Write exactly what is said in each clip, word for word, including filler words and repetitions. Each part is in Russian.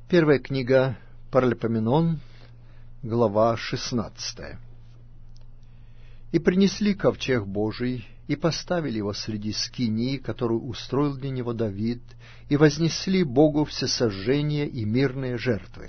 Первая книга Паралипоменон, глава шестнадцатая. «И принесли ковчег Божий, и поставили его среди скинии, которую устроил для него Давид, и вознесли Богу всесожжения и мирные жертвы.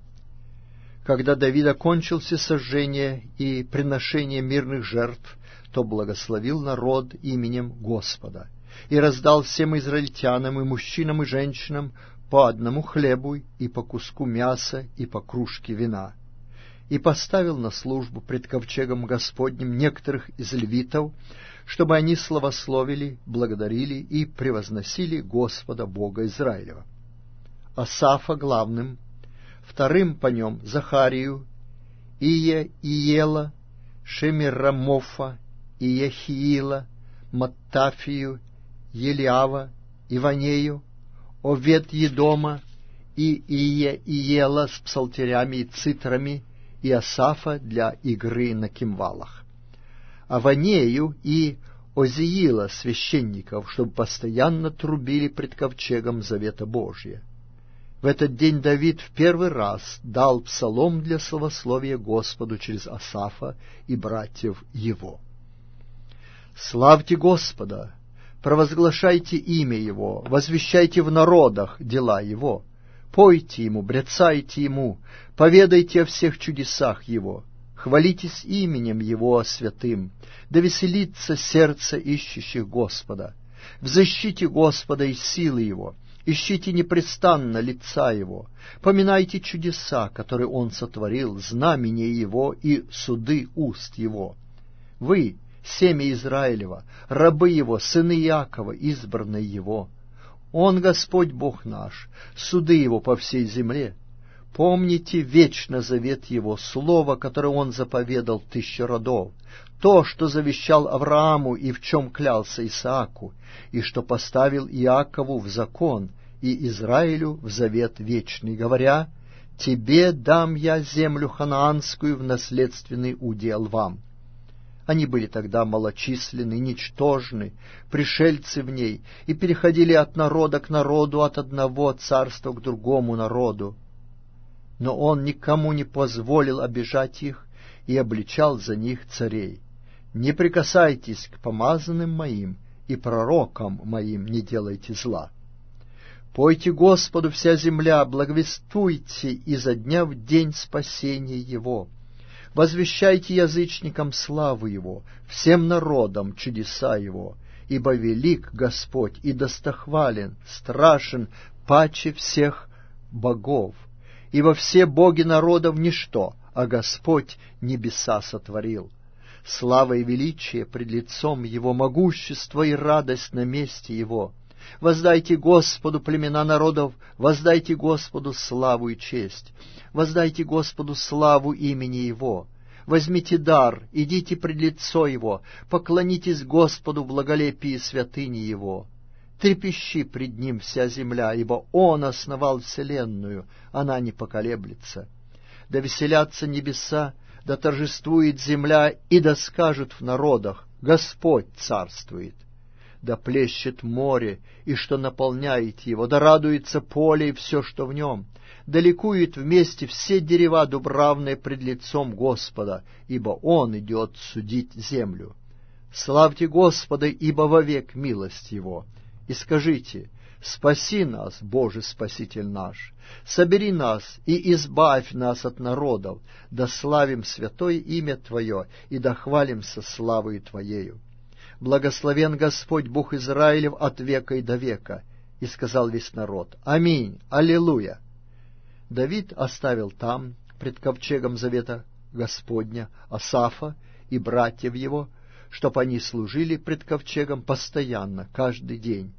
Когда Давид окончил всесожжение и приношение мирных жертв, то благословил народ именем Господа, и раздал всем израильтянам, и мужчинам, и женщинам, по одному хлебу, и по куску мяса, и по кружке вина. И поставил на службу пред ковчегом Господним некоторых из левитов, чтобы они славословили, благодарили и превозносили Господа Бога Израилева. Асафа главным, вторым по нем Захарию, Ие Иела, Шемирамофа, Иехиила, Маттафию, Елиава, Иванею, Овед-Едома и Ие Иела с псалтерями и цитрами, и Асафа для игры на кимвалах, Аванею и Озиила священников, чтобы постоянно трубили пред ковчегом завета Божия. В этот день Давид в первый раз дал псалом для славословия Господу через Асафа и братьев его. Славьте Господа! Провозглашайте имя Его, возвещайте в народах дела Его, пойте Ему, бряцайте Ему, поведайте о всех чудесах Его, хвалитесь именем Его святым, да веселится сердце ищущих Господа. Взыщите Господа из силы Его, ищите непрестанно лица Его, поминайте чудеса, которые Он сотворил, знамения Его и суды уст Его. Вы, семя Израилева, рабы Его, сыны Иакова, избранные Его. Он Господь Бог наш, суды Его по всей земле. Помните вечно завет Его, слово, которое Он заповедал тысячи родов, то, что завещал Аврааму и в чем клялся Исааку, и что поставил Иакову в закон и Израилю в завет вечный, говоря: «Тебе дам я землю ханаанскую в наследственный удел вам». Они были тогда малочисленны, ничтожны, пришельцы в ней, и переходили от народа к народу, от одного царства к другому народу. Но он никому не позволил обижать их и обличал за них царей. «Не прикасайтесь к помазанным моим, и пророкам моим не делайте зла. Пойте Господу вся земля, благовествуйте изо дня в день спасения Его. Возвещайте язычникам славу Его, всем народам чудеса Его, ибо велик Господь и достохвален, страшен паче всех богов, ибо все боги народов ничто, а Господь небеса сотворил. Слава и величие пред лицом Его, могущество и радость на месте Его. Воздайте Господу, племена народов, воздайте Господу славу и честь. Воздайте Господу славу имени Его. Возьмите дар, идите пред лицо Его, поклонитесь Господу в благолепии святыни Его. Трепещи пред Ним вся земля, ибо Он основал вселенную, она не поколеблется. Да веселятся небеса, да торжествует земля, и да скажут в народах: Господь царствует. Да плещет море, и что наполняет его, да радуется поле и все, что в нем. Да ликуют вместе все дерева дубравные пред лицом Господа, ибо Он идет судить землю. Славьте Господа, ибо вовек милость Его. И скажите: спаси нас, Боже Спаситель наш, собери нас и избавь нас от народов, да славим святое имя Твое, и да хвалимся славою Твоею. Благословен Господь Бог Израилев от века и до века. И сказал весь народ: Аминь, Аллилуйя. Давид оставил там, пред ковчегом завета Господня, Асафа и братьев его, чтоб они служили пред ковчегом постоянно, каждый день.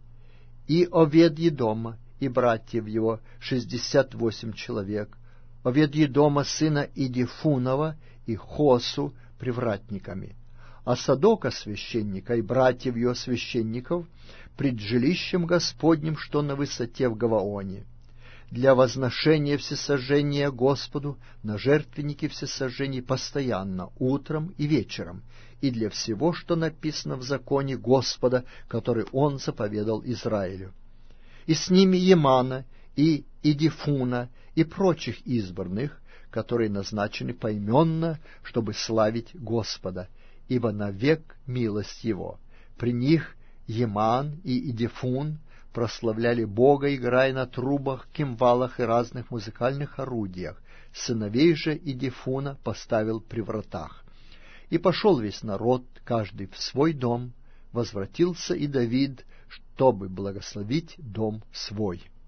И Овед-Едома и братьев его, шестьдесят восемь человек, Овед-Едома сына Идифунова и Хосу привратниками, а Садока священника и братьев его священников пред жилищем Господним, что на высоте в Гаваоне, для возношения всесожжения Господу на жертвеннике всесожжений постоянно, утром и вечером, и для всего, что написано в законе Господа, который Он заповедал Израилю. И с ними Емана и Идифуна и прочих избранных, которые назначены поименно, чтобы славить Господа, ибо навек милость Его. При них Еман и Идифун прославляли Бога, играя на трубах, кимвалах и разных музыкальных орудиях. Сыновей же Идифуна поставил при вратах. И пошел весь народ, каждый в свой дом, возвратился и Давид, чтобы благословить дом свой.